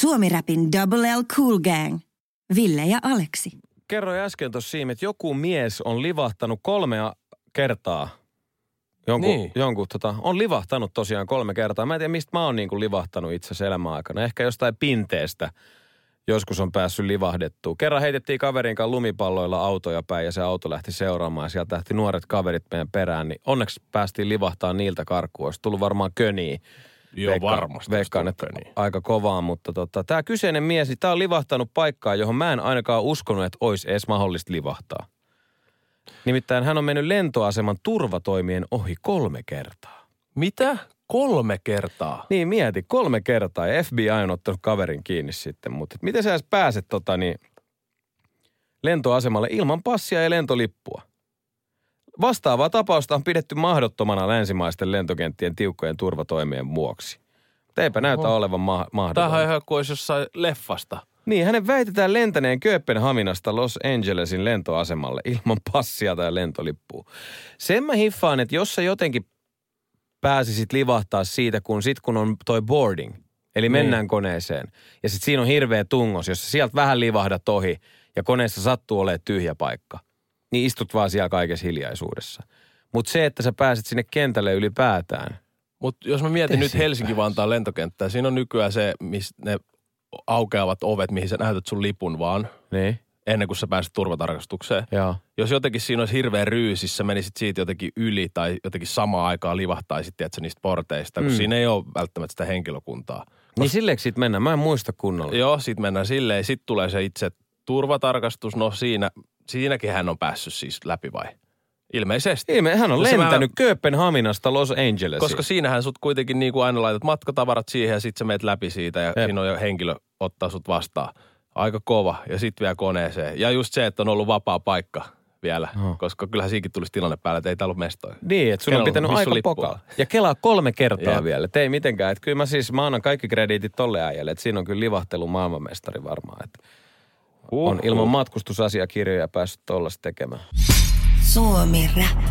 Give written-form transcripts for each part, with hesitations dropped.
Suomi-räpin Double L Cool Gang. Ville ja Aleksi. Kerroin äsken tuossa Siim, että joku mies on livahtanut 3 kertaa. On livahtanut tosiaan 3 kertaa. Mä en tiedä, mistä mä oon niinku livahtanut itse asiassa elämän aikana. Ehkä jostain pinteestä joskus on päässyt livahdettua. Kerran heitettiin kaverin kanssa lumipalloilla autoja päin ja se auto lähti seuraamaan. Sieltä lähti nuoret kaverit meidän perään, niin onneksi päästiin livahtaa niiltä karkuun. Olisi tullut varmaan köniä. Joo, varmasti. Veikkaan, että aika kovaa, mutta tämä kyseinen mies, niin tämä on livahtanut paikkaan, johon mä en ainakaan uskonut, että olisi edes mahdollista livahtaa. Nimittäin hän on mennyt lentoaseman turvatoimien ohi 3 kertaa. Mitä? 3 kertaa? Niin, mieti, 3 kertaa ja FBI on ottanut kaverin kiinni sitten, mutta miten sä edes pääset lentoasemalle ilman passia ja lentolippua? Vastaavaa tapausta on pidetty mahdottomana länsimaisten lentokenttien tiukkojen turvatoimien vuoksi. Mutta eipä näytä olevan mahdollista. Tämähän on ihan kuin olisi jossain leffasta. Niin, hänen väitetään lentäneen Kööpenhaminasta Los Angelesin lentoasemalle ilman passia tai lentolippua. Sen mä hiffaan, että jos sä jotenkin pääsisit livahtaa siitä, kun on toi boarding, eli mennään koneeseen, ja sit siinä on hirveä tungos, jos sä sieltä vähän livahdat ohi ja koneessa sattuu olemaan tyhjä paikka, niin istut vaan siellä kaikessa hiljaisuudessa. Mutta se, että sä pääset sinne kentälle ylipäätään. Mutta jos mä mietin nyt Helsinki-Vantaan lentokenttää, siinä on nykyään se, missä ne aukeavat ovet, mihin sä näytät sun lipun vaan. Niin. Ennen kuin sä pääset turvatarkastukseen. Joo. Jos jotenkin siinä olisi hirveä ryysissä, menisit siitä jotenkin yli tai jotenkin samaan aikaan livahtaisit, tiedätkö, niistä porteista, kun siinä ei ole välttämättä sitä henkilökuntaa. Niin silleekö siitä mennään? Mä en muista kunnolla. Joo, siitä mennään silleen. Sitten tulee se itse turvatarkastus. No siinäkin hän on päässyt siis läpi vai? Ilmeisesti. Hän on lentänyt Kööpenhaminasta Los Angelesiin. Koska siinähän sut kuitenkin niin kuin aina laitat matkatavarat siihen ja sit sä meet läpi siitä ja siinä on jo henkilö ottaa sut vastaan. Aika kova ja sit vielä koneeseen. Ja just se, että on ollut vapaa paikka vielä, koska kyllähän siinkin tulisi tilanne päällä, että ei täällä ole mestoja. Niin, että sulla on pitänyt aika pokalla. Ja kelaa 3 kertaa vielä. Et ei mitenkään. Että kyllä mä annan kaikki krediitit tolle äijälle, että siinä on kyllä livahtelu maailmanmestari varmaan. Että on ilman matkustusasiakirjoja päässyt tollasta tekemään. Suomi-rap.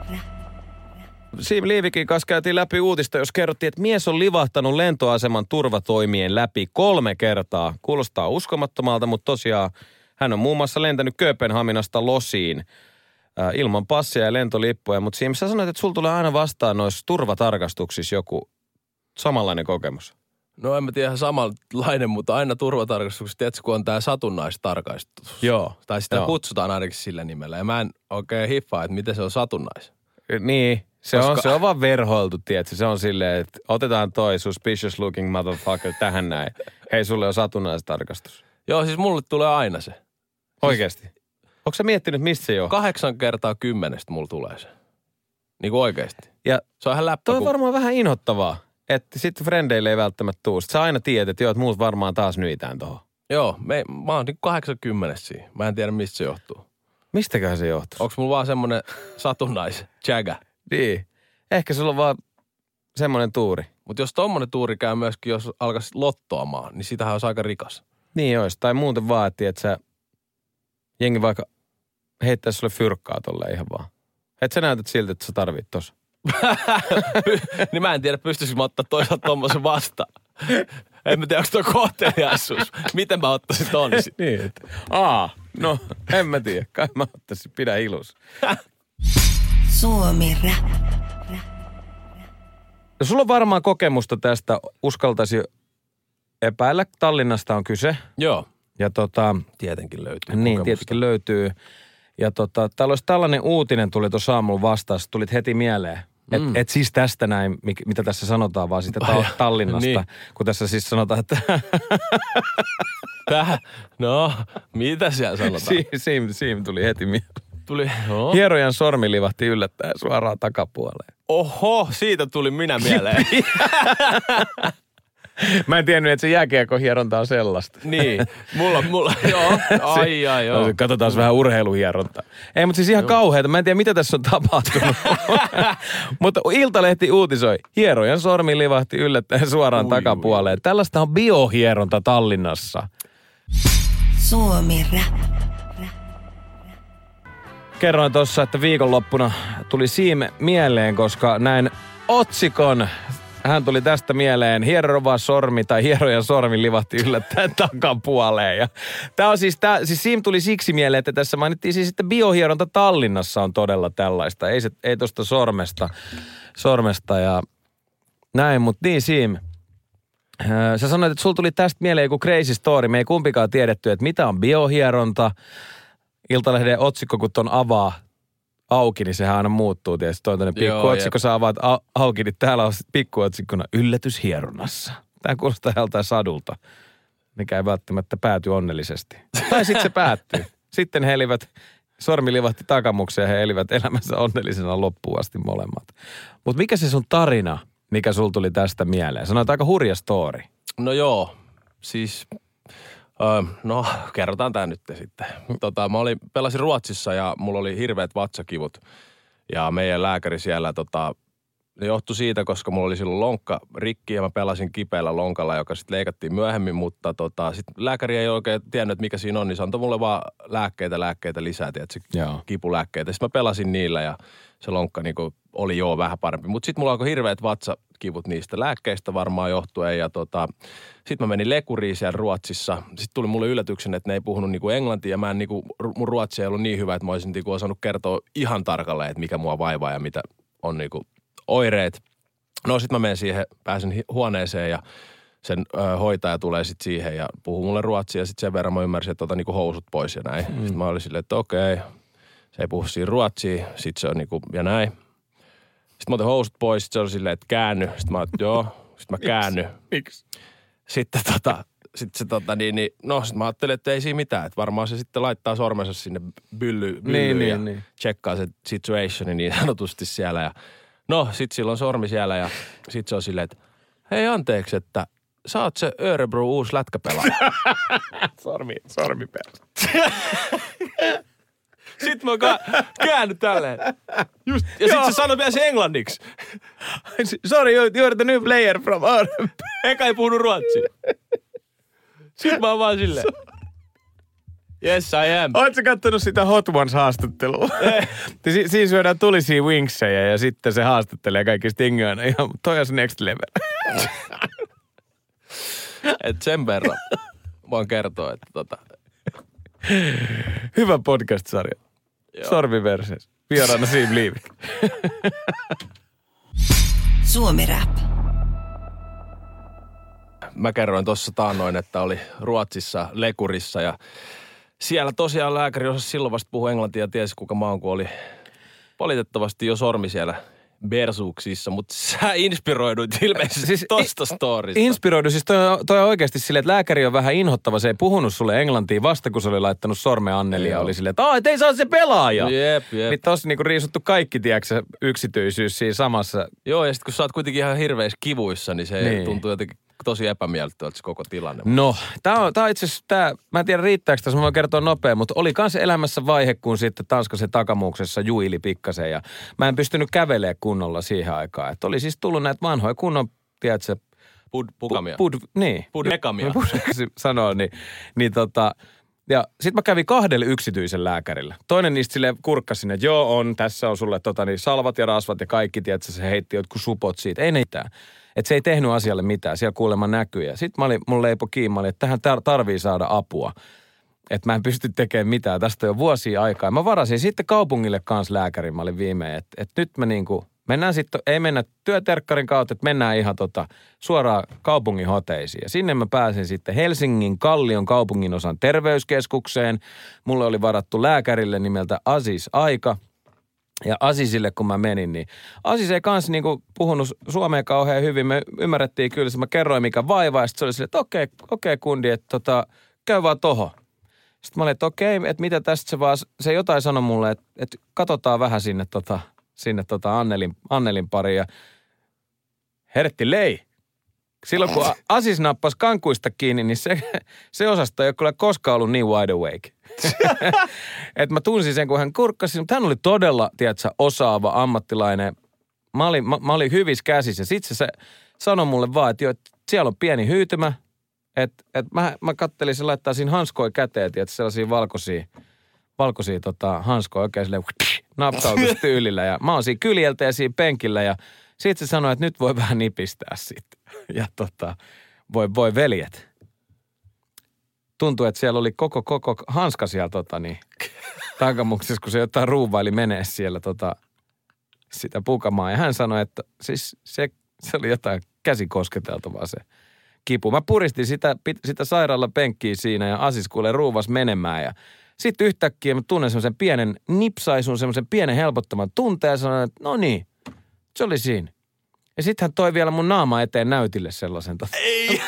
Siim Liivikin kanssa käytiin läpi uutista, jos kerrottiin, että mies on livahtanut lentoaseman turvatoimien läpi 3 kertaa. Kuulostaa uskomattomalta, mutta tosiaan hän on muun muassa lentänyt Kööpenhaminasta Losiin ilman passia ja lentolippuja. Mutta Siim, sä sanoit, että sulla tulee aina vastaan noissa turvatarkastuksissa joku samanlainen kokemus. No en mä tiedä samanlainen, mutta aina turvatarkastuksessa, tiedätkö, kun on tää satunnaistarkastus. Joo. Tai sitä kutsutaan ainakin sillä nimellä. Ja mä en oikein hiffaa, että miten se on satunnais. Niin, se on vaan verhoiltu, tiedätkö. Se on silleen, että otetaan toi suspicious looking motherfucker tähän näin. Hei, sulle on satunnaistarkastus. Joo, siis mulle tulee aina se. Oikeesti? Onko sä miettinyt, mistä se johtuu? 8 kertaa 10 mulla tulee se. Niin kuin oikeesti. Ja se on ihan läppä. Toi on varmaan vähän inhottavaa. Että sitten frendeille ei välttämättä tuu. Sä aina tiedät, että joo, että muut varmaan taas nyitään tohon. Joo, mä oon niin 80 siinä. Mä en tiedä, mistä se johtuu. Mistäköhän se johtuu? Onks mulla vaan semmonen satunnais-jägä? Niin. Ehkä sulla on vaan semmonen tuuri. Mutta jos tommonen tuuri käy myöskin, jos alkaisi lottoamaan, niin sitähän olisi aika rikas. Niin olisi. Tai muuten vaatii, että sä jengi vaikka heittäisi sulle fyrkkaa tolleen ihan vaan. Et sä näytät siltä, että sä tarvit tossa. Niin mä en tiedä, pystyisikö mä ottaa toisaalta tommosen vastaan. En mä tiedä, onko toi kohteliaisuus. Miten mä ottaisin ton? Niin, että no en mä tiedä. Kai mä ottaisin, pidä ilus. Suomi-rap. No, sulla on varmaan kokemusta tästä, uskaltaisi epäillä. Tallinnasta on kyse. Joo. Ja tietenkin löytyy niin, kokemusta. tietenkin löytyy. Ja täällä olisi tällainen uutinen tuli tuossa aamulla vastaan, tulit heti mieleen. Et siis tästä näin, mitä tässä sanotaan, vaan siitä Tallinnasta. Niin. Kun tässä siis sanotaan, että No, mitä siellä sanotaan? Siim tuli heti mieleen. No. Hierojan sormi livahti yllättäen suoraan takapuoleen. Oho, siitä tuli minä mieleen. Mä en tiennyt, että se jääkiekon hieronta on sellaista. Niin, mulla, joo. Ai, joo. Katsotaan vähän urheiluhierontaa. Ei, mutta siis ihan kauheata. Mä en tiedä, mitä tässä on tapahtunut. Mutta Iltalehti uutisoi. Hierojan sormi livahti yllättäen suoraan takapuoleen. Tällaista on biohieronta Tallinnassa. Suomi-rap. Kerroin tuossa, että viikonloppuna tuli Siim mieleen, koska näin otsikon hän tuli tästä mieleen. Hierova sormi tai hierojan sormi livahti yllättäen takapuoleen. Ja tää on siis siinä tuli siksi mieleen, että tässä mainittiin siis, että biohieronta Tallinnassa on todella tällaista. Ei tosta sormesta ja näin, mutta niin Siim. Sä sanoit, että sulla tuli tästä mieleen joku crazy story. Me ei kumpikaan tiedetty, että mitä on biohieronta. Iltalehden otsikko, kun ton avaa auki, niin sehän aina muuttuu tietysti. Toi on toinen pikkuotsikko, sä avaat auki, niin täällä on pikkuotsikkona yllätyshieronnassa. Tää kuulostaa joltain sadulta, mikä ei välttämättä pääty onnellisesti. Tai sitten se päättyy. Sitten he sormi livahti takamukseen ja he elivät elämänsä onnellisena loppuun asti molemmat. Mutta mikä se sun tarina, mikä sul tuli tästä mieleen? Sanoit aika hurja story. No joo, siis kerrotaan tää nyt sitten. Mä pelasin Ruotsissa ja mulla oli hirveät vatsakivut. Ja meidän lääkäri siellä, ne johtui siitä, koska mulla oli silloin lonkka rikki ja mä pelasin kipeällä lonkalla, joka sitten leikattiin myöhemmin. Mutta sitten lääkäri ei oikein tiennyt, että mikä siinä on, niin se antoi mulle vaan lääkkeitä lisää, tiedätkö, kipulääkkeitä. Sitten mä pelasin niillä ja se lonkka niinku oli vähän parempi. Mutta sitten mulla alkoi hirveät vatsakivut niistä lääkkeistä varmaan johtuen ja sitten mä menin lekuriin siellä Ruotsissa. Sitten tuli mulle yllätyksen, että ne ei puhunut niinku englantia ja mun ruotsi ei ollut niin hyvä, että mä olisin niinku osannut kertoa ihan tarkalleen, että mikä mua vaivaa ja mitä on niinku oireet. No sit mä menen siihen, pääsen huoneeseen ja sen hoitaja tulee sitten siihen ja puhuu mulle ruotsia ja sitten sen verran mä ymmärsin, että niinku housut pois ja näin. Sitten mä olin silleen, että okei, se ei puhu siinä ruotsia, sitten se on niinku ja näin. Sitten mä otin housut pois, sitten se oli silleen, että käänny. Sitten mä otin, joo, sitten mä käänny. Miksi? Sitten sitten mä ajattelin, että ei siinä mitään. Että varmaan se sitten laittaa sormensa sinne byllyyn ja tsekkaa se situationi niin sanotusti siellä. Ja sitten sillä on sormi siellä ja sitten se on silleen, että hei anteeksi, että sä oot se Örebro uusi lätkäpelaaja. Sormi perä. Sitten mä käännyt tälleen. Just. Ja sitten se sanoi vielä se englanniksi. Sorry, you're the new player from Örebro. Eka ei puhunut ruotsia. Sitten mä oon vaan silleen. Yes, I am. Ootko kattonut sitä Hot Ones-haastattelua? Siinä syödään tulisia wingsejä ja sitten se haastattelee kaikki stingaana. Ja toi on se next level. Et sen verran voin kertoa, että Hyvä podcast-sarja. Sormi versus. Vieraana Siim Liivik. Suomi Rap. Mä kerroin tuossa taannoin, että oli Ruotsissa lekurissa ja siellä tosiaan lääkäri osasi silloin vasta puhua englantia ja tiesi kuka mä oon, kun oli valitettavasti jo sormi siellä Bersuuksissa, mutta sä inspiroiduit ilmeisesti siis tosta storista. Inspiroidu, siis toi on oikeasti silleen, että lääkäri on vähän inhottava. Se ei puhunut sulle englantia vasta, kun se oli laittanut sormen Anneliin ja oli silleen, että ei saa se pelaaja. Jep. Niin tossa niinku riisuttu kaikki, tiedätkö, yksityisyys siinä samassa. Joo, ja sitten kun sä oot kuitenkin ihan hirveissä kivuissa, niin se tuntuu jotenkin tosi epämiellyttävältä se koko tilanne. No, tää on itse asiassa, mä en tiedä riittääkö tässä, mä voin kertoa nopea, mutta oli kans elämässä vaihe, kun sitten Tanskasen takamuuksessa juili pikkasen ja mä en pystynyt kävelemään kunnolla siihen aikaan. Että oli siis tullut näitä vanhoja kunnon, tiedätkö, Pukamia. Niin. Pudekamia. Sanoo, ja sit mä kävin 2 yksityisen lääkärillä. Toinen niistä silleen kurkkasi sinne, että joo tässä on sulle salvat ja rasvat ja kaikki, tiedätkö, se heitti jotkut supot siitä. Ei ne mitään. Että se ei tehnyt asialle mitään, siellä kuulemma näkyy. Ja sit mun leipo kiinni, että tähän tarvii saada apua. Että mä en pysty tekemään mitään, tästä on jo vuosia aikaa. Mä varasin sitten kaupungille kanssa lääkärin, mä olin viimein, että nyt mä mennään sitten, ei mennä työterkkarin kautta, että mennään ihan suoraan kaupungin hoteisiin. Ja sinne mä pääsin sitten Helsingin Kallion kaupunginosan terveyskeskukseen. Mulle oli varattu lääkärille nimeltä Aziz aika. Ja Azizille, kun mä menin, niin Aziz ei kanssa puhunut suomea kauhean hyvin. Me ymmärrettiin kyllä, mä kerroin mikä vaivaa. Ja sitten se oli silleen, että okei kundi, että käy vaan toho. Sitten mä olin, että okei, että mitä tästä se jotain sanoi mulle, että katsotaan vähän sinne Annelin pariin. Ja hertti lei. Silloin kun Aziz nappasi kankuista kiinni, niin se osasto ei ole kyllä koskaan ollut niin wide awake. Että mä tunsin sen, kun hän kurkkasi, mutta hän oli todella, tiedätkö, osaava ammattilainen. Mä olin hyvissä käsissä. Sitten se sanoi mulle vaan, että siellä on pieni hyytymä. Että mä kattelin, se laittaa siinä hanskoja käteen, tiedätkö, sellaisia valkoisia hanskoja oikein silleen. napsautustyylillä. Ja mä oon siinä kyljeltä ja siinä penkillä ja sitten se sanoi, että nyt voi vähän nipistää sitten. Ja voi veljet. Tuntui, että siellä oli koko hanska siellä takamuksessa, kun se jotain ruuvaili menee siellä sitä pukamaa. Ja hän sanoi, että siis se oli jotain käsikosketeltavaa se kipu. Mä puristin sitä sairaalapenkkiä siinä ja Asis kuulee ruuvas menemään ja sitten yhtäkkiä mä tunnen semmoisen pienen nipsaisun, semmoisen pienen helpottavan tunteen ja sanoin, että no niin, se oli siinä. Ja sitten hän toi vielä mun naama eteen näytille sellaisen. Ei!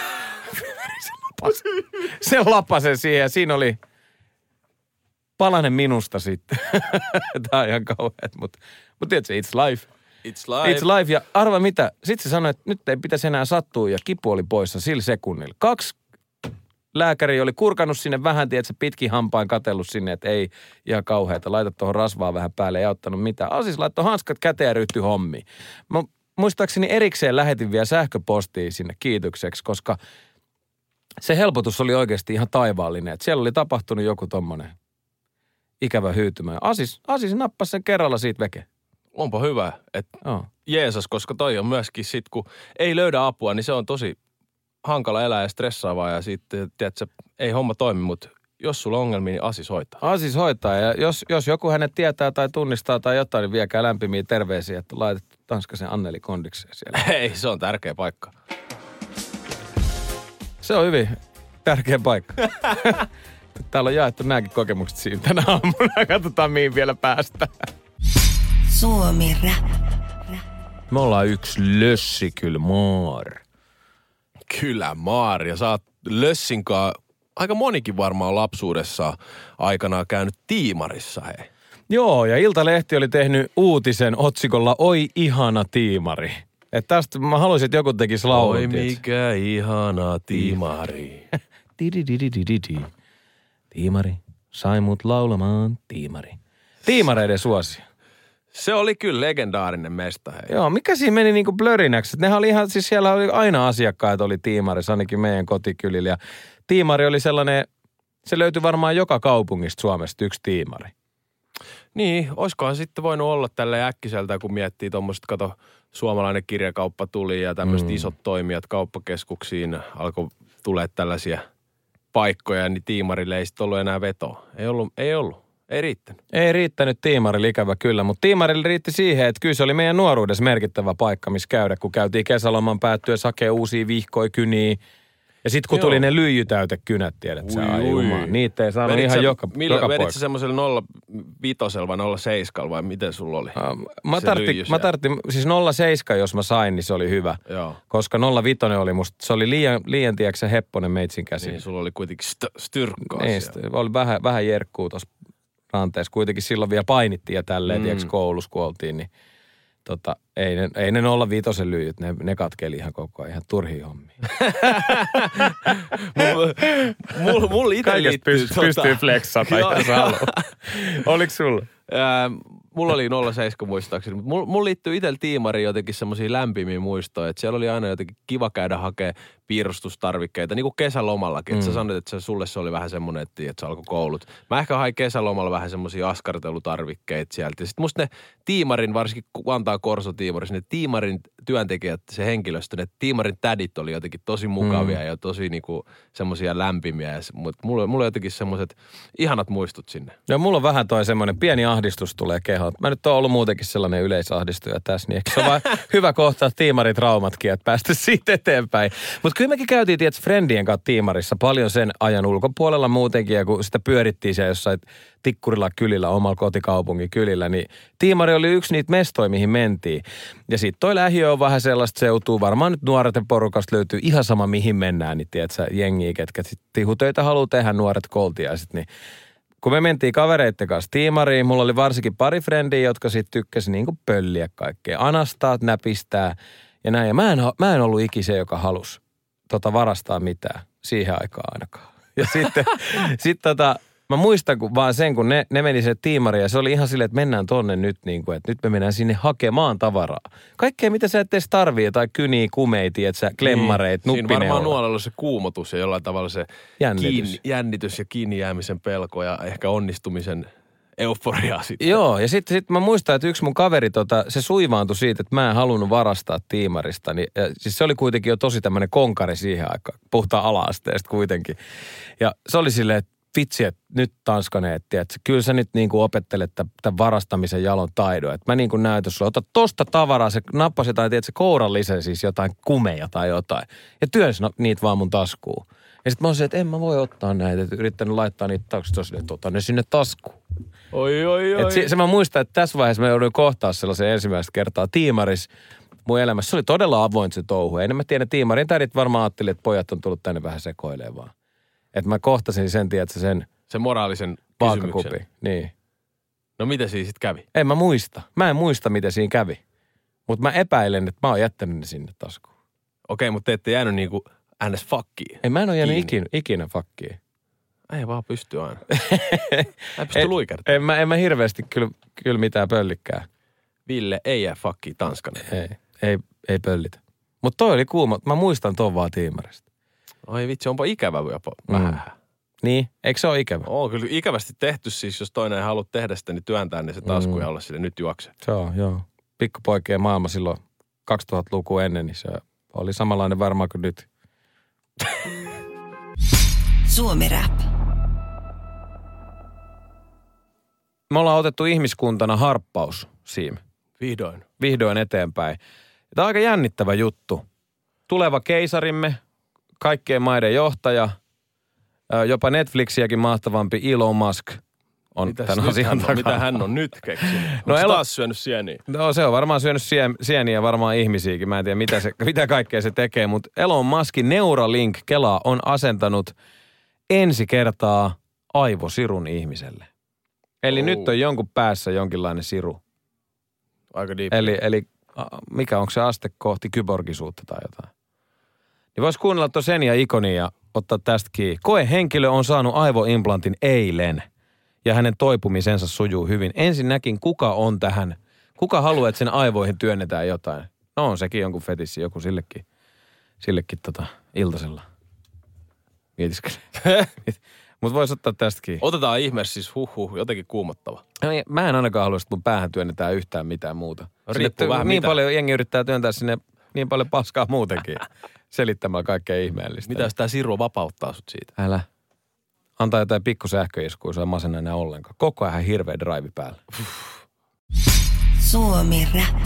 Se lapasen siihen ja siinä oli palanen minusta sitten. Tää on ihan kauheat, mutta tiedätkö, it's life. It's life. Ja arva mitä, sitten se sanoi, että nyt ei pitäisi enää sattua ja kipu oli poissa sillä sekunnilla. 2 lääkäriä oli kurkannut sinne vähän, tiedätkö, pitkin hampain katsellut sinne, että ei ihan kauheata. Laita tuohon rasvaa vähän päälle, ei auttanut mitään. Asis laittoi hanskat käteen ja ryhtyi hommiin. Mä muistaakseni erikseen lähetin vielä sähköpostia sinne kiitokseksi, koska se helpotus oli oikeasti ihan taivaallinen. Että siellä oli tapahtunut joku tommonen ikävä hyytymä. Asis nappasi sen kerralla siitä veke. Onpa hyvä, että Jeesus, koska toi on myöskin sit, kun ei löydä apua, niin se on tosi hankala elää ja stressaavaa ja sitten, tiedätkö, ei homma toimi, mutta jos sulla on ongelmia, niin Asis hoitaa. Asis hoitaa ja jos joku hänet tietää tai tunnistaa tai jotain, niin viekää lämpimiä terveisiä, että laitet Tanskasen Anneli kondikseen siellä. Ei, se on tärkeä paikka. Se on hyvin tärkeä paikka. Täällä on jaettu nämäkin kokemukset siinä tänä aamuna. Katsotaan, mihin vielä päästään. Suomi Rap. Me ollaan yksi lössikylmaar. Kyllä, maar. Ja sä oot lössinkaan, aika monikin varmaan lapsuudessa aikanaan käynyt tiimarissa, hei. Joo, ja Iltalehti oli tehnyt uutisen otsikolla Oi ihana tiimari. Että tästä mä haluaisin, että joku tekisi laulun. Oi mikä ihana tiimari. Tiimari, sai mut laulamaan tiimari. Tiimareiden suosio. Se oli kyllä legendaarinen mesta. Hei. Joo, mikä siinä meni niinku blörinäksi? Nehän oli ihan, siis siellä oli aina asiakkaita oli tiimarissa, ainakin meidän kotikylillä. Ja tiimari oli sellainen, se löytyi varmaan joka kaupungista Suomesta yksi tiimari. Niin, olisikohan sitten voinut olla tällä äkkiseltä, kun miettii tuommoista, kato, suomalainen kirjakauppa tuli ja tämmöiset isot toimijat kauppakeskuksiin alkoi tulee tällaisia paikkoja, niin tiimarille ei sitten ollut enää vetoa. Ei ollut. Ei riittänyt. Ei riittänyt tiimarille, ikävä kyllä, mutta tiimarille riitti siihen, että kyllä se oli meidän nuoruudessa merkittävä paikka, missä käydä, kun käytiin kesäloman päättyessä hakee uusia vihkoja, kyniä. Ja sitten kun tuli ne lyijytäytekynät, tiedät sä, aijumaan. Niitä ei saanut ihan joka poika. Vedit sä semmoisella 0,5 vai 0,7 vai miten sulla oli? Mä tarvitsin, siis 0,7 jos mä sain, niin se oli hyvä. Joo. Koska 0,5 oli musta, se oli liian tiedätkö hepponen meitsin käsin. Niin, sulla oli kuitenkin styrkkaa niin, oli vähän jerkkuu tuossa ranteessa. Kuitenkin silloin vielä painittiin ja tälleen, tiedätkö, koulussa kun oltiin, niin ei ne 0,5 lyijyt, ne katkeli ihan koko ajan, ihan turhia hommia. Mulla itse liittyy pystyy flexata, jos haluaa. Oliko sulla? Mulla oli 0,7 muistaakseni, mutta mulla liittyy itsellä tiimariin jotenkin semmoisia lämpimiä muistoja, että siellä oli aina jotenkin kiva käydä hakemaan piirustustarvikkeita, niin kuin kesälomallakin. Että sä sanoit, että sulle se oli vähän semmoinen, että sä alkoi koulut. Mä ehkä hain kesälomalla vähän semmoisia askartelutarvikkeita sieltä. Ja sitten musta ne tiimarin, varsinkin Vantaan Korso-tiimarissa, ne tiimarin työntekijät, se henkilöstö, ne tiimarin tädit oli jotenkin tosi mukavia ja tosi niinku semmoisia lämpimiä. Mutta mulla jotenkin semmoiset ihanat muistut sinne. Ja mulla on vähän toi semmoinen pieni ahdistus tulee kehoon. Mä nyt oon ollut muutenkin sellainen yleisahdistuja tässä, niin se on vaan hyvä kohtaa tiimaritraumatkin, että päästä siitä eteenpäin. Mutta kyllä mekin käytiin, tietysti friendien kanssa tiimarissa paljon sen ajan ulkopuolella muutenkin, ja kun sitä pyörittiin siellä jossain Tikkurilla kylillä, omalla kotikaupungin kylillä, niin tiimari oli yksi niitä mestoja, mihin mentiin. Ja sitten toi lähiö on vähän sellaista seutua, varmaan nyt nuorten porukasta löytyy ihan sama mihin mennään, niin tiedätkö, jengiä, ketkä sitten tihutöitä haluaa tehdä nuoret koltiaiset, niin kun me mentiin kavereitten kanssa tiimariin, mulla oli varsinkin pari frendiä, jotka sitten tykkäsi niinku pölliä kaikkea, anastaa, näpistää ja näin. Ja mä en ollut ikinä se, joka halusi varastaa mitään siihen aikaan ainakaan. Ja sitten mä muistan vaan sen, kun ne meni se tiimariin ja se oli ihan silleen, että mennään tonne nyt, niin kuin, että nyt me mennään sinne hakemaan tavaraa. Kaikkea, mitä sä et edes tarvii, jotain kyniä, kumeita, että sä klemmareita, nuppineuloja. Siinä varmaan nuolella se kuumotus ja jollain tavalla se jännitys ja kiinni jäämisen pelko ja ehkä onnistumisen euforiaa sitten. Joo, ja sitten mä muistan, että yksi mun kaveri, se suivaantui siitä, että mä en halunnut varastaa tiimarista. Niin, ja siis se oli kuitenkin jo tosi tämmöinen konkari siihen aikaan. Puhutaan ala-asteesta kuitenkin. Ja se oli silleen, että vitsi, että nyt Tanskanen, että kyllä sä nyt niin kuin opettelet tämän varastamisen jalon taidon. Että mä niin kuin näytän sulle, ota tosta tavaraa, se nappasi jotain, tiedätkö, kourallisen siis jotain kumeja tai jotain. Ja työnsi niitä vaan mun taskuun. Ja sitten mä olisin, että en mä voi ottaa näitä, että yrittänyt laittaa niitä taksista, että ota ne sinne taskuun. Oi. Se mä muistan, että tässä vaiheessa mä jouduin kohtaa sellaisen ensimmäistä kertaa tiimaris mun elämässä. Se oli todella avoin se touhu. En mä tiedä, tiimarin tädit varmaan ajatteli, että pojat on tullut tänne vähän sekoilemaan vaan. Että mä kohtasin sen, tiedätkö, sen moraalisen vaakakupi. Niin. No mitä siinä sitten kävi? En mä muista. Mä en muista, mitä siinä kävi. Mutta mä epäilen, että mä oon jättänyt ne sinne taskuun. Okei, mutta te ette jäänyt niinku ns. Fakkiin. Ei, mä en ole jäänyt ikinä fakkiin. Ei vaan pysty aina. Ei pysty luikertamaan. En mä hirveästi kyllä mitään pöllikkää. Ville ei jää fakkiin Tanskanen. Ei pöllitä. Mutta toi oli kuuma. Mä muistan ton vaan tiimarista. Oi vitsi, onpa ikävä jopa vähän. Niin, eikö se ole ikävä? On kyllä ikävästi tehty siis, jos toinen ei halua tehdä sitä, niin työntää ne se tasku ja olla sille nyt juokse. Se on, joo. Pikkupoikien maailma silloin 2000-lukua ennen, niin se oli samanlainen varmaan kuin nyt. Suomi Rap. Me ollaan otettu ihmiskuntana harppaus, Siim. Vihdoin eteenpäin. Tämä on aika jännittävä juttu. Tuleva keisarimme, kaikkien maiden johtaja, jopa Netflixiäkin mahtavampi Elon Musk on tämän asian takana. Mitä hän on nyt keksinyt? Onko se taas syönyt sieniä? No se on varmaan syönyt sieniä ja varmaan ihmisiäkin. Mä en tiedä mitä kaikkea se tekee, mutta Elon Muskin Neuralink Kela on asentanut ensi kertaa aivosirun ihmiselle. Eli nyt on jonkun päässä jonkinlainen siru. Aika diippi. Eli mikä onko se aste kohti kyborgisuutta tai jotain. Niin vois kuunnella tuon sen ja ikonia ja ottaa tästä kiinni. Koehenkilö on saanut aivoimplantin eilen ja hänen toipumisensa sujuu hyvin. Ensinnäkin kuka on tähän, kuka haluaa, että sen aivoihin työnnetään jotain. No on sekin jonkun fetissi, joku sillekin iltasella. Mietiskelee. Mutta vois ottaa tästä kiinni. Otetaan ihmeessä siis jotenkin kuumottava. Mä en ainakaan halua, että mun päähän työnnetään yhtään mitään muuta. Riippuu vähän niin mitä. paljon jengi yrittää työntää sinne niin paljon paskaa muutenkin. Selittämällä kaikkea ihmeellistä. Mitä jos tää siru vapauttaa sut siitä? Älä. Antaa jotain pikku sähköiskuja, se on masena enää ollenkaan. Koko ajan hirveä drive päällä. Suomi Rap.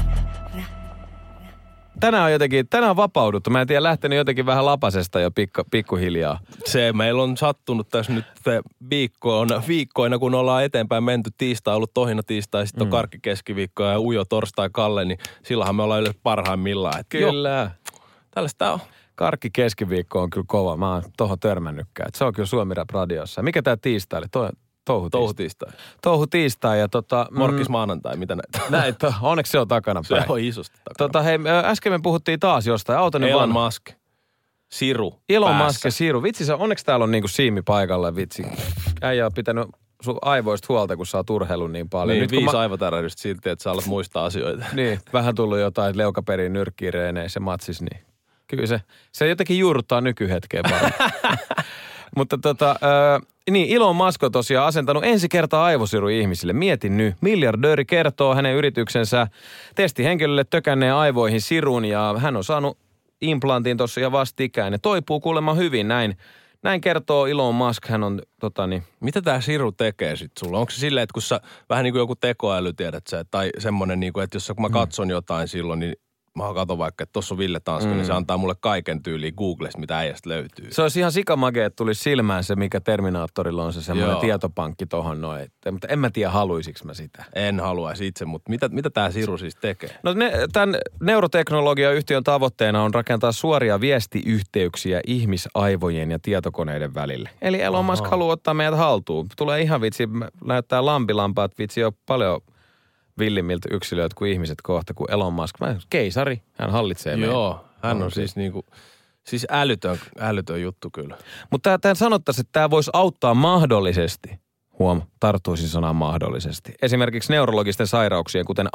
Tänään on vapauduttu. Mä en tiedä, lähtenyt jotenkin vähän lapasesta jo pikkuhiljaa. Se meillä on sattunut tässä nyt viikkoina, kun ollaan eteenpäin menty. Tiistai on ollut tohina tiistai, sitten on karkki keskiviikko ja ujo torstai Kalle, niin silloinhan me ollaan yleensä parhaimmillaan. Kyllä. Tällaista on. Karkki keskiviikko on kyllä kova. Mä oon tohon törmännytkään. Se on kyllä Suomi Rap radiossa. Mikä tää tiistai oli? Touhu-tiistai ja Morkkis maanantai, mitä näitä? Näitä, onneksi se on takana päin. Se on isosti takana. Hei, äsken me puhuttiin taas jostain. Elon Musk. Siru. Elon Musk ja siru. Vitsi, onneksi täällä on niinku Siimi paikalla, vitsi. Äijä on pitänyt sun aivoista huolta, kun sä oot urheillut niin paljon. Niin, nyt 5 aivotärähdystä silti, että sä alat muistaa asioita. Niin, vähän tullut jotain leukaperin nyrkkireeneissä matsis, niin kyllä se jotenkin juurruttaa nykyhetkeen paremmin. Mutta niin, Elon Musk on tosiaan asentanut ensi kertaa aivosiru ihmisille. Mietin nyt. Miljardööri kertoo hänen yrityksensä testihenkilölle tökänneen aivoihin sirun ja hän on saanut implantin tuossa ja vastikään. Ja toipuu kuulemma hyvin näin kertoo Elon Musk. Hän on Mitä tää siru tekee sit sulla? Onko se silleen, että kun sä vähän niin kuin joku tekoäly tiedät sä, tai semmonen niin kuin, että jos kun mä katson jotain silloin, niin mä katson vaikka, että tossa on Ville Tanskanen, niin se antaa mulle kaiken tyyliin Googlesta, mitä äijästä löytyy. Se olisi ihan sikamage, että tulisi silmään se, mikä Terminaattorilla on se semmoinen tietopankki tohon noin. Mutta en mä tiedä, haluisinko mä sitä. En haluaisi itse, mutta mitä tää siru siis tekee? No tämän neuroteknologiayhtiön tavoitteena on rakentaa suoria viestiyhteyksiä ihmisaivojen ja tietokoneiden välille. Eli Elon Musk haluaa ottaa meidät haltuun. Tulee ihan vitsi, näyttää lampilampaat, vitsi on paljon villimmiltä yksilöitä kuin ihmiset kohta, kuin Elon Musk. Keisari, hän hallitsee meitä. Joo, hän on siis niinku, siis älytön juttu kyllä. Mutta tämän sanottaisiin, että tämä voisi auttaa mahdollisesti, tarttuisin sanaan mahdollisesti, esimerkiksi neurologisten sairauksien, kuten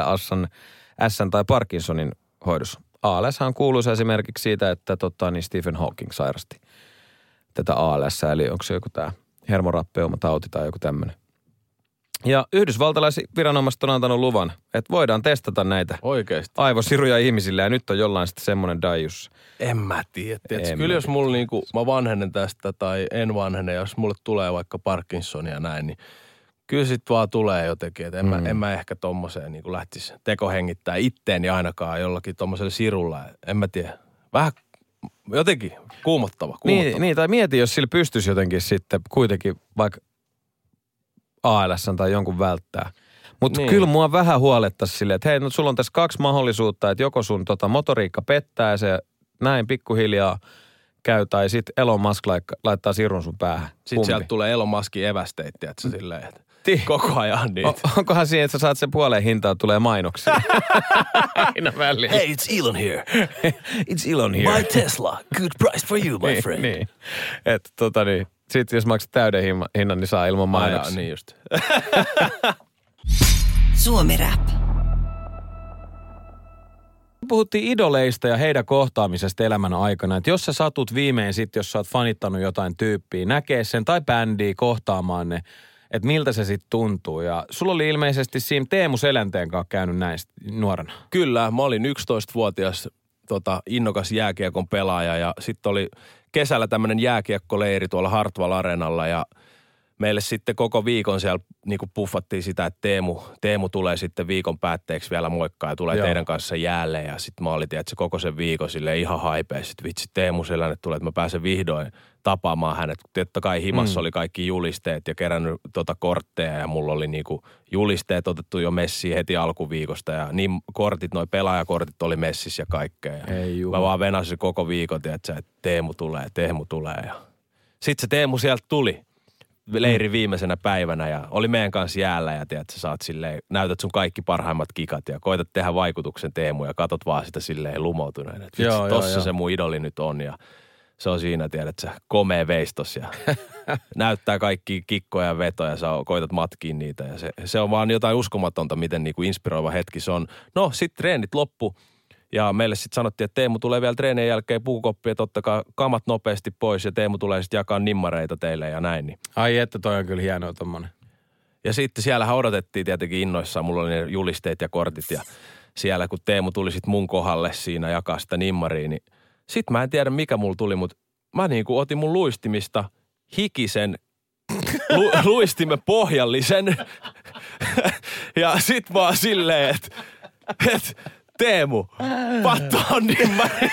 ALS tai Parkinsonin hoidossa. ALShan kuuluisa esimerkiksi siitä, että Stephen Hawking sairasti tätä ALS, eli onko se joku tämä hermorappeuma-tauti tai joku tämmöinen. Ja yhdysvaltalaisviranomaiset on antanut luvan, että voidaan testata näitä Oikeesti. aivosiruja ihmisille ja nyt on jollain sitten semmoinen daius. En mä tiedä. Kyllä jos mulla niinku, mä vanhenen tästä tai en vanhene, jos mulle tulee vaikka Parkinsonia ja näin, niin kyllä sit vaan tulee jotenkin. Että en mä ehkä tommoseen niinku lähtisi tekohengittää itteeni ainakaan jollakin tommoselle sirulla. En mä tiedä. Vähän jotenkin kuumottava. Niin, tai mieti, jos sillä pystyisi jotenkin sitten kuitenkin vaikka ALS tai jonkun välttää. Mutta kyllä mua vähän huolettaisi silleen, että hei, no sulla on tässä 2 mahdollisuutta, että joko sun motoriikka pettää ja se näin pikkuhiljaa käy, tai sitten Elon Musk laittaa sirun sun päähän. Sitten sieltä tulee Elon Muskin evästeitä, että silleen, että koko ajan niitä. Onkohan siinä, että sä saat sen puoleen hintaa, tulee mainoksia? Aina väliin. Hey, it's Elon here. It's Elon here. My Tesla. Good price for you, my friend. Niin. Että sitten jos maksat täyden hinnan, niin saa ilman mainoksia. Niin just. Suomi Rap. Puhuttiin idoleista ja heidän kohtaamisesta elämän aikana. Että jos sä satut viimein sitten, jos sä oot fanittanut jotain tyyppiä, näkee sen tai bändiä kohtaamaan ne, että miltä se sitten tuntuu. Ja sulla oli ilmeisesti siinä Teemu Selänteen kanssa käynyt näistä nuorena. Kyllä, mä olin 11-vuotias innokas jääkiekon pelaaja ja sitten oli kesällä tämmöinen jääkiekkoleiri tuolla Hartwall Areenalla ja meille sitten koko viikon siellä niinku puffattiin sitä, että Teemu tulee sitten viikon päätteeksi vielä moikkaa ja tulee teidän kanssa jäälle. Ja sitten mä olin, että se koko sen viikon silleen ihan haipea. Sitten vitsi Teemu sellainen tulee, että mä pääsen vihdoin tapaamaan hänet. Totta kai himassa oli kaikki julisteet ja kerännyt kortteja ja mulla oli niinku julisteet otettu jo messiin heti alkuviikosta. Ja niin kortit, noi pelaajakortit oli messissä ja kaikkea. Ja mä vaan venasin koko viikon, että Teemu tulee. Ja sitten se Teemu sieltä tuli leirin viimeisenä päivänä ja oli meidän kanssa jäällä ja tiedät, sä saat silleen, näytät sun kaikki parhaimmat kikat ja koitat tehdä vaikutuksen Teemu ja katot vaan sitä silleen lumoutuneena. Tossa se mun idoli nyt on ja se on siinä, tiedät sä, komea veistos ja näyttää kaikki kikkoja ja vetoja, sä koitat matkiin niitä ja se on vaan jotain uskomatonta, miten niinku inspiroiva hetki se on. No sit treenit loppu. Ja meille sitten sanottiin, että Teemu tulee vielä treenien jälkeen puukoppia, että ottakaa kamat nopeasti pois ja Teemu tulee sitten jakaa nimmareita teille ja näin. Niin. Ai että toi on kyllä hienoa tommonen. Ja sitten siellähän odotettiin tietenkin innoissaan, mulla oli ne julisteet ja kortit ja siellä kun Teemu tuli sitten mun kohdalle siinä jakaa sitä nimmaria, niin sitten mä en tiedä mikä mulla tuli, mutta mä niinku otin mun luistimista hikisen luistimen pohjallisen ja sit vaan silleen, että Teemu, patto on nimmari.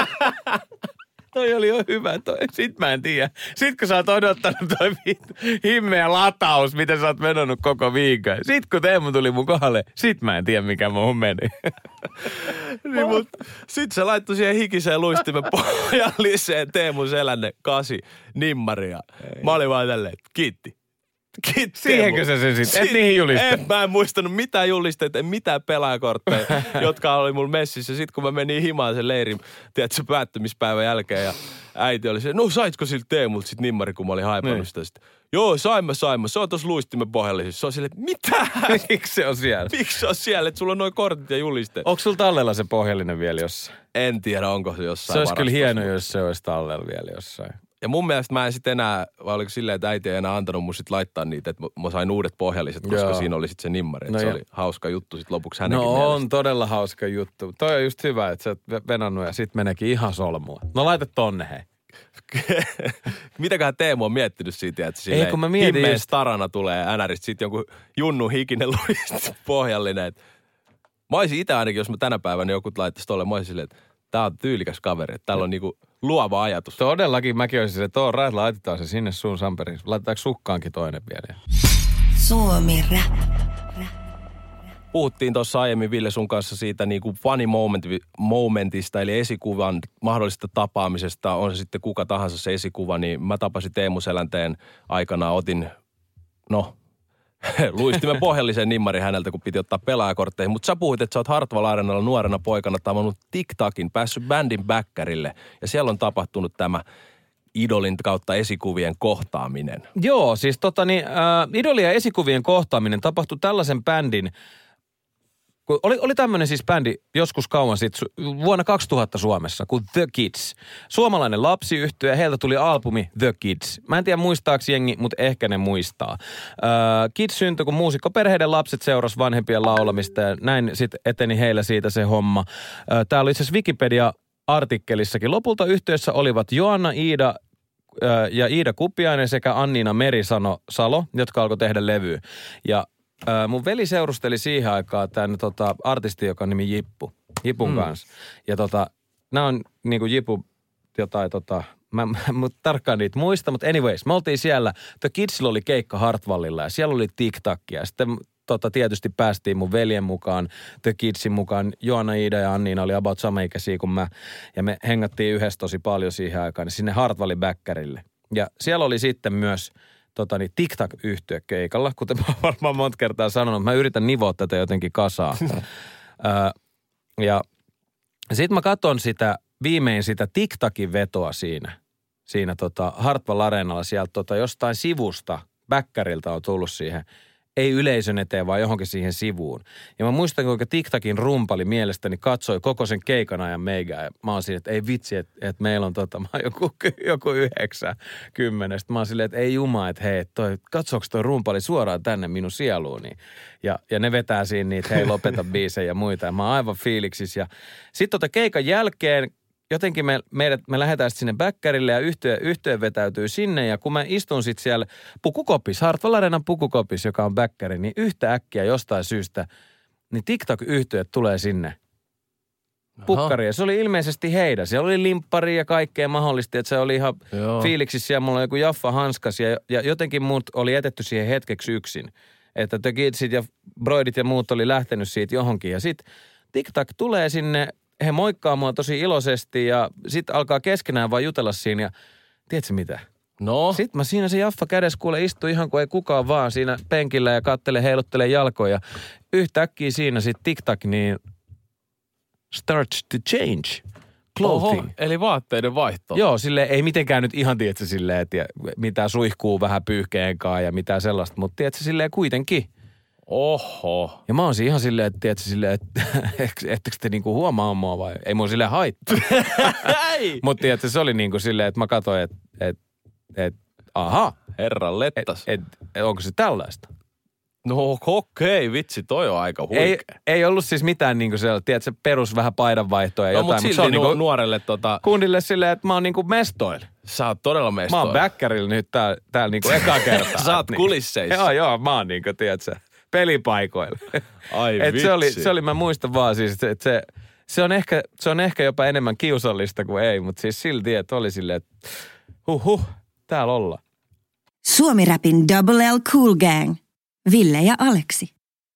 Toi oli jo hyvä toi. Sit mä en tiedä. Sit kun sä oot odottanut toi himmeä lataus, mitä sä oot vedonnut koko viikon. Sit kun Teemu tuli mun kohdalle, sit mä en tiedä mikä muuhun meni. Niin, mut sit se laittoi siihen hikiseen luistimen pohjalliseen Teemun Selänne 8 nimmaria. Mä olin vaan tälleen, kiitti. Siihenkö sä sen sitten? Et niihin julisteet? Mä en muistanut mitään julisteita, en mitään pelaajakortteja, jotka oli mulla messissä. Sitten kun mä menin himaan sen leirin, tiedätkö, päättymispäivän jälkeen ja äiti oli se, no saitko siltä Teemulta sit nimmari, kun mä olin haipannut sitä. Sitten, joo, saimme. Se on tossa luistimen pohjallisessa. Se on silleen, mitä? Miksi se on siellä? Miksi se on siellä, että sulla on noin kortit ja julisteet? Onko sulla tallella se pohjallinen vielä jossain? En tiedä, onko se jossain. Se olisi kyllä hienoa, jos se olisi tallella vielä jossain. Ja mun mielestä mä en sitten enää, vai oliko silleen, että äiti ei enää antanut mun sit laittaa niitä, että mä sain uudet pohjalliset, koska siinä oli sitten se nimmari. No se oli hauska juttu sitten lopuksi hänenkin mielestä. On todella hauska juttu. Toi on just hyvä, että sä oot venannut ja sit meneekin ihan solmua. No laita tonne hei. Mitäköhän Teemu on miettinyt siitä, että silleen kun mä mietin himmeen starana tulee äänäristä sitten jonkun Junnu hikinen luist pohjallinen. Mä olisin itse ainakin, jos mä tänä päivänä joku laittaisi tolle, mä olisin silleen, että tää on tyylikäs kaveri, että täällä on niinku luova ajatus. Todellakin mäkin olisin se, että laitetaan se sinne sun samperiin. Laitetaanko sukkaankin toinen vielä? Suomi Rap. Puhuttiin tuossa aiemmin Ville sun kanssa siitä niinku funny momentista, eli esikuvan mahdollisesta tapaamisesta. On se sitten kuka tahansa se esikuva, niin mä tapasin Teemu Selänteen aikana, otin, luistimen pohjallisen nimmari häneltä, kun piti ottaa pelaajakortteihin. Mutta sä puhuit, että sä oot Hartwall Areenalla nuorena poikana tavannut TikTokin, päässyt bändin bäkkärille. Ja siellä on tapahtunut tämä idolin kautta esikuvien kohtaaminen. Joo, siis idolien ja esikuvien kohtaaminen tapahtui tällaisen bändin Oli tämmöinen siis bändi joskus kauan sitten, vuonna 2000 Suomessa, kuin The Kids. Suomalainen lapsiyhtye ja heiltä tuli albumi The Kids. Mä en tiedä muistaaks jengi, mutta ehkä ne muistaa. Kids syntyi, kun muusikkoperheiden lapset seurasi vanhempien laulamista ja näin sitten eteni heillä siitä se homma. Tää oli itse asiassa Wikipedia-artikkelissakin. Lopulta yhtyeessä olivat Joanna Iida ja Iida Kupiainen sekä Anniina Merisalo, jotka alkoi tehdä levyä. Ja mun veli seurusteli siihen aikaan tämän artisti, joka on nimi Jipun kanssa. Ja nämä on niinku Jipu jotain mä tarkkaan niitä muista, mutta anyways, me oltiin siellä, The Kidsillä oli keikka Hartwallilla ja siellä oli TikTokia. Ja sitten tietysti päästiin mun veljen mukaan, The Kidsin mukaan. Joanna, Iida ja Anniina oli about samaikäisiä kuin mä. Ja me hengattiin yhdessä tosi paljon siihen aikaan, niin sinne Hartwallin bäkkärille. Ja siellä oli sitten myös TikTok-yhtye keikalla, kuten mä varmaan monta kertaa sanonut. Mä yritän nivoa tätä jotenkin kasaan. Ja sit mä katson viimein sitä TikTokin vetoa siinä Hartwall Areenalla sieltä jostain sivusta, bäkkäriltä on tullut siihen, ei yleisön eteen, vaan johonkin siihen sivuun. Ja mä muistan, kuinka TikTokin rumpali mielestäni katsoi koko sen keikan ajan meigää. Ja mä oon siinä, että ei vitsi, että meillä on mä oon joku 9-10. Mä oon silleen, että ei juma, että hei, katsoks toi rumpali suoraan tänne minun sieluuni. Ja ne vetää siinä niitä, hei lopeta biisejä ja muita. Ja mä oon aivan fiiliksissä. Ja sitten keikan jälkeen jotenkin me lähdetään sitten sinne bäkkärille ja yhtye vetäytyy sinne. Ja kun mä istun sitten siellä pukukopissa, Hartwall Areenan pukukopissa, joka on bäkkäri, niin yhtä äkkiä jostain syystä, niin TikTok-yhtyeet tulee sinne pukkariin. Ja se oli ilmeisesti heidän. Siellä oli limppari ja kaikkea mahdollista, että se oli ihan fiiliksissä ja mulla oli joku Jaffa hanskas. Ja jotenkin muut oli jätetty siihen hetkeksi yksin. Että The Kidsit ja Broidit ja muut oli lähtenyt siitä johonkin. Ja sitten TikTok tulee sinne. He moikkaa mua tosi iloisesti ja sitten alkaa keskenään vaan jutella siinä ja tiedätkö mitä? No? Sitten mä siinä se Jaffa kädessä istuu ihan kuin ei kukaan vaan siinä penkillä ja heiluttelee jalkoja. Yhtäkkiä siinä sitten TikTok niin starts to change clothing. Oho, eli vaatteiden vaihto. Joo, silleen ei mitenkään nyt ihan tiedätkö silleen, että mitä suihkuu vähän pyyhkeenkaan ja mitä sellaista, mutta tiedätkö silleen kuitenkin. Oho. Ja mä oon ihan silleen, että tiedätkö silleen, että ettekö te niinku huomaa mua vai? Ei mun silleen haittaa. Mutta tiedätkö, se oli niinku silleen, että mä katsoin, että aha. Herran lettas. Onko se tällaista? No okei, vitsi, toi on aika huikea. Ei ollut siis mitään niinku sellaista, tiedätkö, perus vähän paidanvaihtoa ja jotain. Mutta silti niinku nuorelle kundille silleen, että mä oon niinku mestoilla. Sä oot todella mestoilla. Mä oon bäkkärillä nyt täällä niinku eka kertaa. Sä oot kulisseissa. Joo, mä oon niinku, tiedätkö, pelipaikoilla. Ai vitsi. Se oli, mä muistan vaan siis, että se on ehkä jopa enemmän kiusallista kuin ei, mutta siis silti, että oli silleen, että täällä ollaan. Suomi Rapin Double L Cool Gang. Ville ja Aleksi.